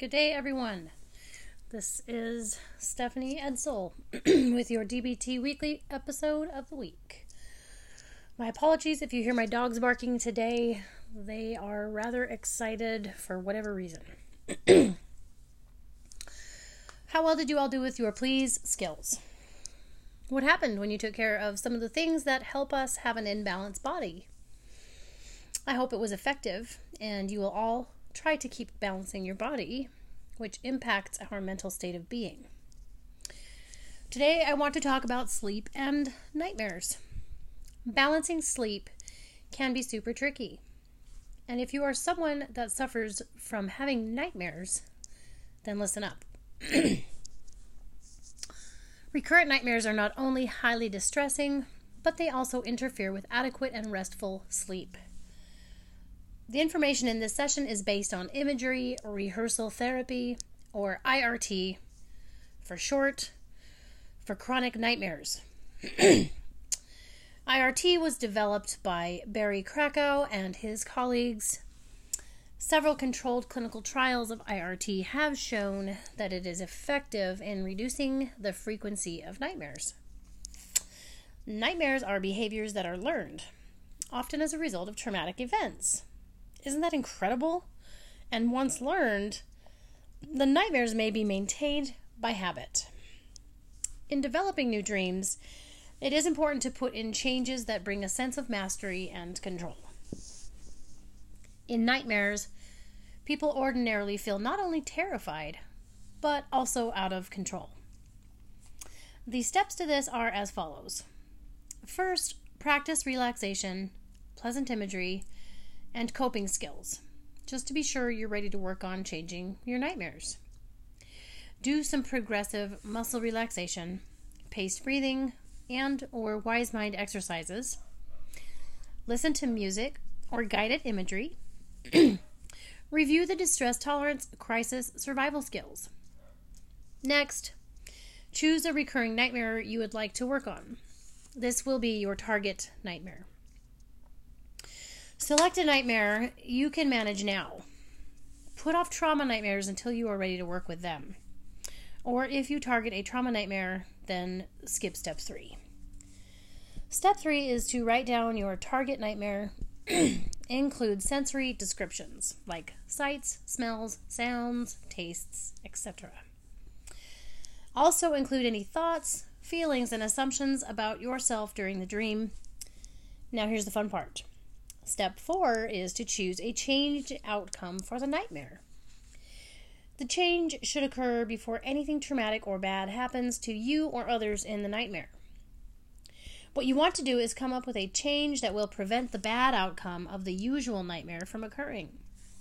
Good day, everyone. This is Stephanie Edsel with your DBT Weekly episode of the week. My apologies if you hear my dogs barking today. They are rather excited for whatever reason. How well did you all do with your please skills? What happened when you took care of some of the things that help us have an imbalanced body? I hope it was effective, and you will all try to keep balancing your body, which impacts our mental state of being. Today, I want to talk about sleep and nightmares. Balancing sleep can be super tricky. And if you are someone that suffers from having nightmares, then listen up. Recurrent nightmares are not only highly distressing, but they also interfere with adequate and restful sleep. The information in this session is based on imagery rehearsal therapy, or IRT for short, for chronic nightmares. IRT was developed by Barry Krakow and his colleagues. Several controlled clinical trials of IRT have shown that it is effective in reducing the frequency of nightmares. Nightmares are behaviors that are learned, often as a result of traumatic events. Isn't that incredible? And once learned, the nightmares may be maintained by habit. In developing new dreams, it is important to put in changes that bring a sense of mastery and control. In nightmares, people ordinarily feel not only terrified, but also out of control. The steps to this are as follows. First, practice relaxation, pleasant imagery, and coping skills, just to be sure you're ready to work on changing your nightmares. Do some progressive muscle relaxation, paced breathing, and or wise mind exercises. Listen to music or guided imagery. Review the distress tolerance crisis survival skills. Next, choose a recurring nightmare you would like to work on. This will be your target nightmare. Select a nightmare you can manage now. Put off trauma nightmares until you are ready to work with them. Or if you target a trauma nightmare, then skip step 3. Step 3 is to write down your target nightmare. Include sensory descriptions like sights, smells, sounds, tastes, etc. Also include any thoughts, feelings, and assumptions about yourself during the dream. Now here's the fun part. Step 4 is to choose a changed outcome for the nightmare. The change should occur before anything traumatic or bad happens to you or others in the nightmare. What you want to do is come up with a change that will prevent the bad outcome of the usual nightmare from occurring.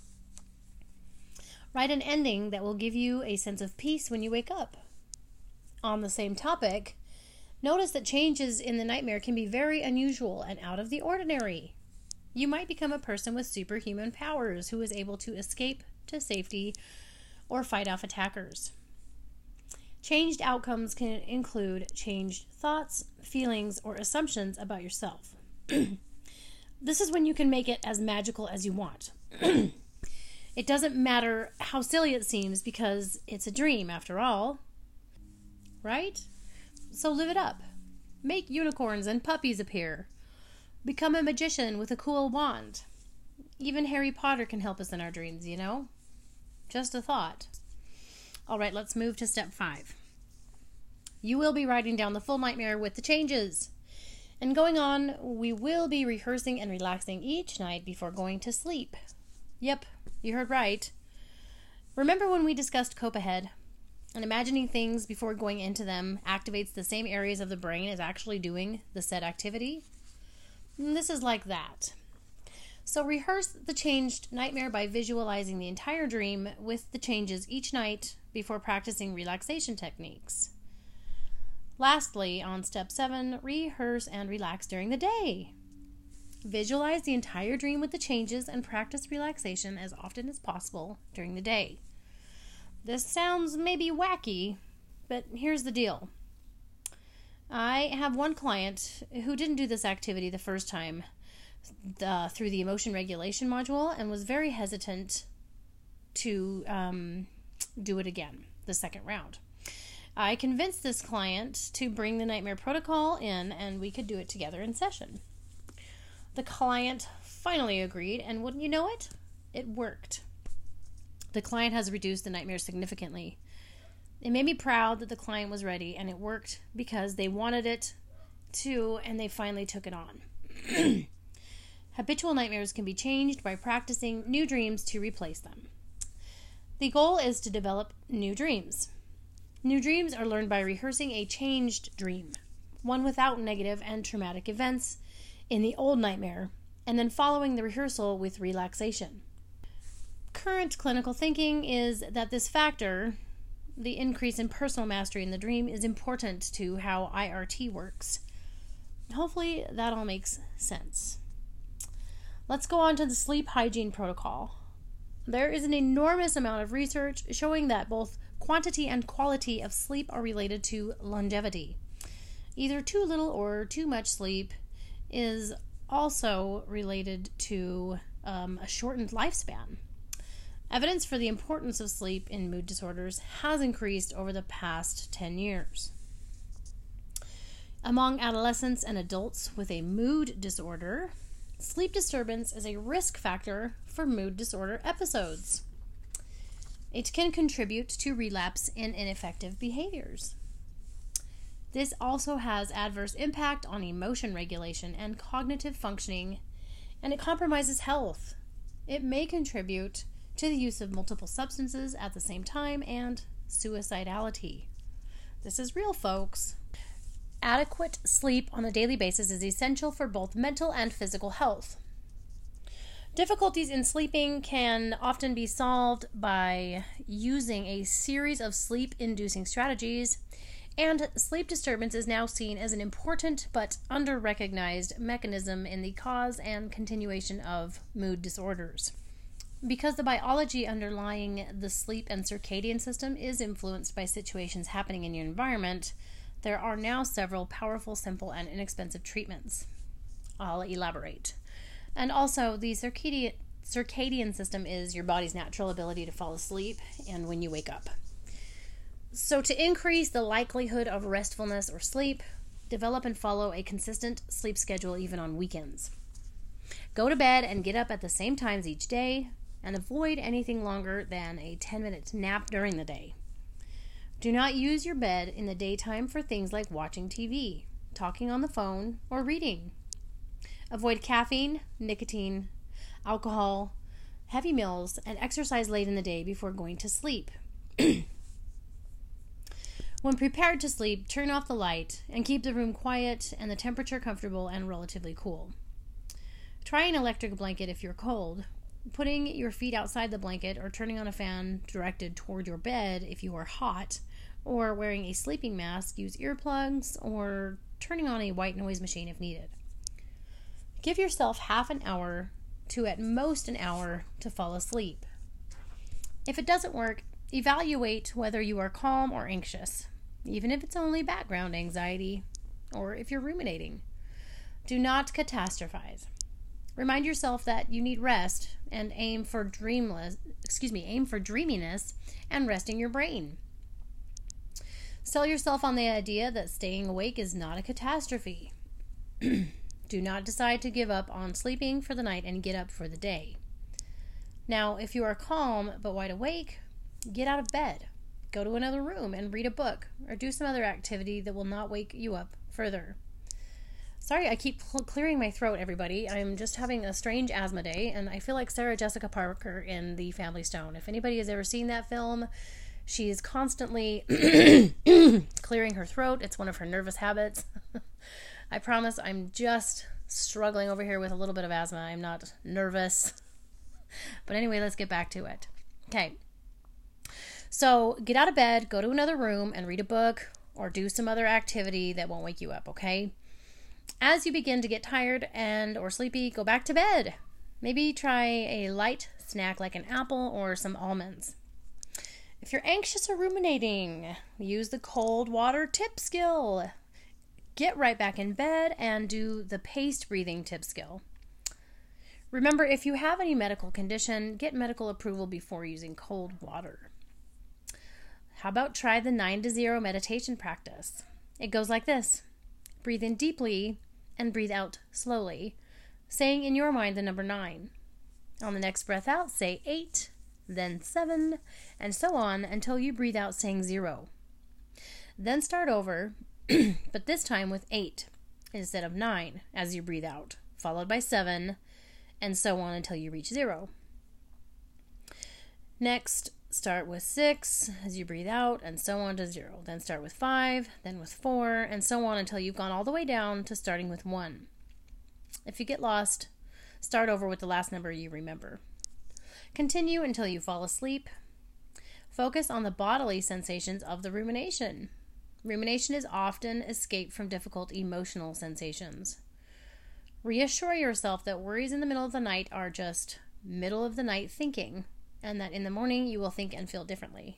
Write an ending that will give you a sense of peace when you wake up. On the same topic, notice that changes in the nightmare can be very unusual and out of the ordinary. You might become a person with superhuman powers who is able to escape to safety or fight off attackers. Changed outcomes can include changed thoughts, feelings, or assumptions about yourself. This is when you can make it as magical as you want. It doesn't matter how silly it seems because it's a dream after all. Right? So live it up. Make unicorns and puppies appear. Become a magician with a cool wand. Even Harry Potter can help us in our dreams, you know? Just a thought. All right, let's move to step 5. You will be writing down the full nightmare with the changes. And going on, we will be rehearsing and relaxing each night before going to sleep. Yep, you heard right. Remember when we discussed Cope Ahead? And imagining things before going into them activates the same areas of the brain as actually doing the said activity? This is like that. So rehearse the changed nightmare by visualizing the entire dream with the changes each night before practicing relaxation techniques. Lastly, on step 7, rehearse and relax during the day. Visualize the entire dream with the changes and practice relaxation as often as possible during the day. This sounds maybe wacky, but here's the deal. I have one client who didn't do this activity the first time through the emotion regulation module and was very hesitant to do it again, the second round. I convinced this client to bring the nightmare protocol in, and we could do it together in session. The client finally agreed, and wouldn't you know it? It worked. The client has reduced the nightmare significantly. It made me proud that the client was ready, and it worked because they wanted it to, and they finally took it on. Habitual nightmares can be changed by practicing new dreams to replace them. The goal is to develop new dreams. New dreams are learned by rehearsing a changed dream, one without negative and traumatic events in the old nightmare, and then following the rehearsal with relaxation. Current clinical thinking is that this factor, the increase in personal mastery in the dream, is important to how IRT works. Hopefully that all makes sense. Let's go on to the sleep hygiene protocol. There is an enormous amount of research showing that both quantity and quality of sleep are related to longevity. Either too little or too much sleep is also related to a shortened lifespan. Evidence for the importance of sleep in mood disorders has increased over the past 10 years. Among adolescents and adults with a mood disorder, sleep disturbance is a risk factor for mood disorder episodes. It can contribute to relapse in ineffective behaviors. This also has adverse impact on emotion regulation and cognitive functioning, and it compromises health. It may contribute to the use of multiple substances at the same time and suicidality. This is real, folks. Adequate sleep on a daily basis is essential for both mental and physical health. Difficulties in sleeping can often be solved by using a series of sleep-inducing strategies, and sleep disturbance is now seen as an important but under-recognized mechanism in the cause and continuation of mood disorders. Because the biology underlying the sleep and circadian system is influenced by situations happening in your environment, there are now several powerful, simple, and inexpensive treatments. I'll elaborate. And also, the circadian system is your body's natural ability to fall asleep and when you wake up. So to increase the likelihood of restfulness or sleep, develop and follow a consistent sleep schedule even on weekends. Go to bed and get up at the same times each day, and avoid anything longer than a 10-minute nap during the day. Do not use your bed in the daytime for things like watching TV, talking on the phone, or reading. Avoid caffeine, nicotine, alcohol, heavy meals, and exercise late in the day before going to sleep. When prepared to sleep, turn off the light and keep the room quiet and the temperature comfortable and relatively cool. Try an electric blanket if you're cold. Putting your feet outside the blanket or turning on a fan directed toward your bed if you are hot, or wearing a sleeping mask, use earplugs, or turning on a white noise machine if needed. Give yourself half an hour to at most an hour to fall asleep. If it doesn't work, evaluate whether you are calm or anxious, even if it's only background anxiety, or if you're ruminating. Do not catastrophize. Remind yourself that you need rest and aim for dreaminess and resting your brain. Sell yourself on the idea that staying awake is not a catastrophe. Do not decide to give up on sleeping for the night and get up for the day. Now, if you are calm but wide awake, get out of bed. Go to another room and read a book or do some other activity that will not wake you up further. Sorry, I keep clearing my throat, everybody. I'm just having a strange asthma day, and I feel like Sarah Jessica Parker in The Family Stone. If anybody has ever seen that film, she is constantly clearing her throat. It's one of her nervous habits. I promise I'm just struggling over here with a little bit of asthma. I'm not nervous. But anyway, let's get back to it. Okay. So get out of bed, go to another room, and read a book or do some other activity that won't wake you up, okay? As you begin to get tired and or sleepy, go back to bed. Maybe try a light snack like an apple or some almonds. If you're anxious or ruminating, use the cold water tip skill. Get right back in bed and do the paced breathing tip skill. Remember, if you have any medical condition, get medical approval before using cold water. How about try the 9 to 0 meditation practice? It goes like this. Breathe in deeply and breathe out slowly, saying in your mind the number 9. On the next breath out, say 8, then 7, and so on until you breathe out saying 0. Then start over, but this time with 8 instead of 9 as you breathe out, followed by 7, and so on until you reach 0. Next, start with 6 as you breathe out, and so on to 0. Then start with 5, then with 4, and so on until you've gone all the way down to starting with 1. If you get lost, start over with the last number you remember. Continue until you fall asleep. Focus on the bodily sensations of the rumination. Rumination is often escape from difficult emotional sensations. Reassure yourself that worries in the middle of the night are just middle of the night thinking, and that in the morning you will think and feel differently.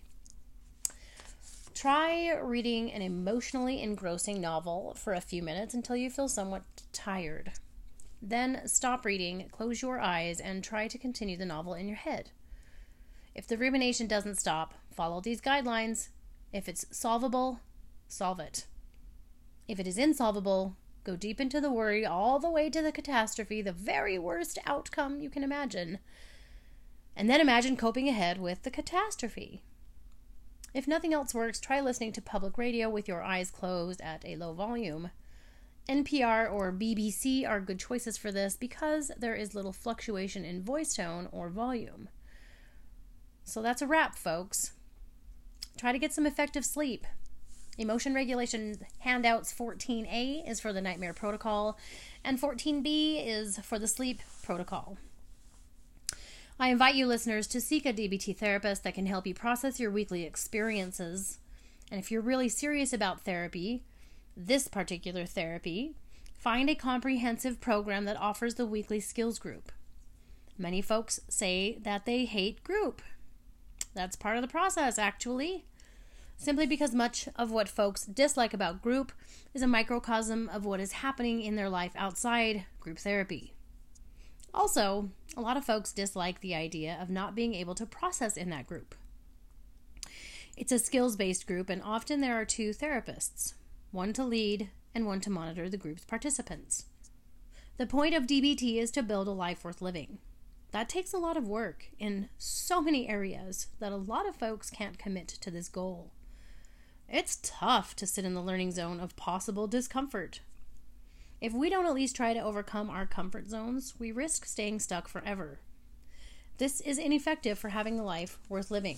Try reading an emotionally engrossing novel for a few minutes until you feel somewhat tired. Then stop reading, close your eyes, and try to continue the novel in your head. If the rumination doesn't stop, follow these guidelines. If it's solvable, solve it. If it is insolvable, go deep into the worry all the way to the catastrophe, the very worst outcome you can imagine. And then imagine coping ahead with the catastrophe. If nothing else works, try listening to public radio with your eyes closed at a low volume. NPR or BBC are good choices for this because there is little fluctuation in voice tone or volume. So that's a wrap, folks. Try to get some effective sleep. Emotion Regulation Handouts 14A is for the Nightmare Protocol, and 14B is for the Sleep Protocol. I invite you listeners to seek a DBT therapist that can help you process your weekly experiences. And if you're really serious about therapy, this particular therapy, find a comprehensive program that offers the weekly skills group. Many folks say that they hate group. That's part of the process, actually. Simply because much of what folks dislike about group is a microcosm of what is happening in their life outside group therapy. Also, a lot of folks dislike the idea of not being able to process in that group. It's a skills-based group, and often there are 2 therapists, one to lead and one to monitor the group's participants. The point of DBT is to build a life worth living. That takes a lot of work in so many areas that a lot of folks can't commit to this goal. It's tough to sit in the learning zone of possible discomfort. If we don't at least try to overcome our comfort zones, we risk staying stuck forever. This is ineffective for having a life worth living.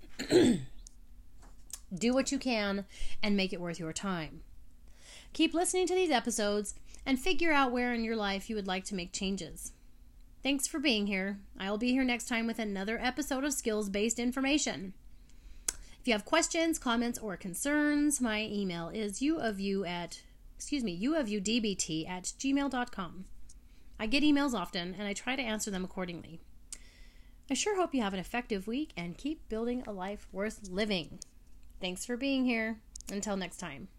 Do what you can and make it worth your time. Keep listening to these episodes and figure out where in your life you would like to make changes. Thanks for being here. I'll be here next time with another episode of skills-based information. If you have questions, comments, or concerns, my email is uofudbt@gmail.com. I get emails often, and I try to answer them accordingly. I sure hope you have an effective week and keep building a life worth living. Thanks for being here. Until next time.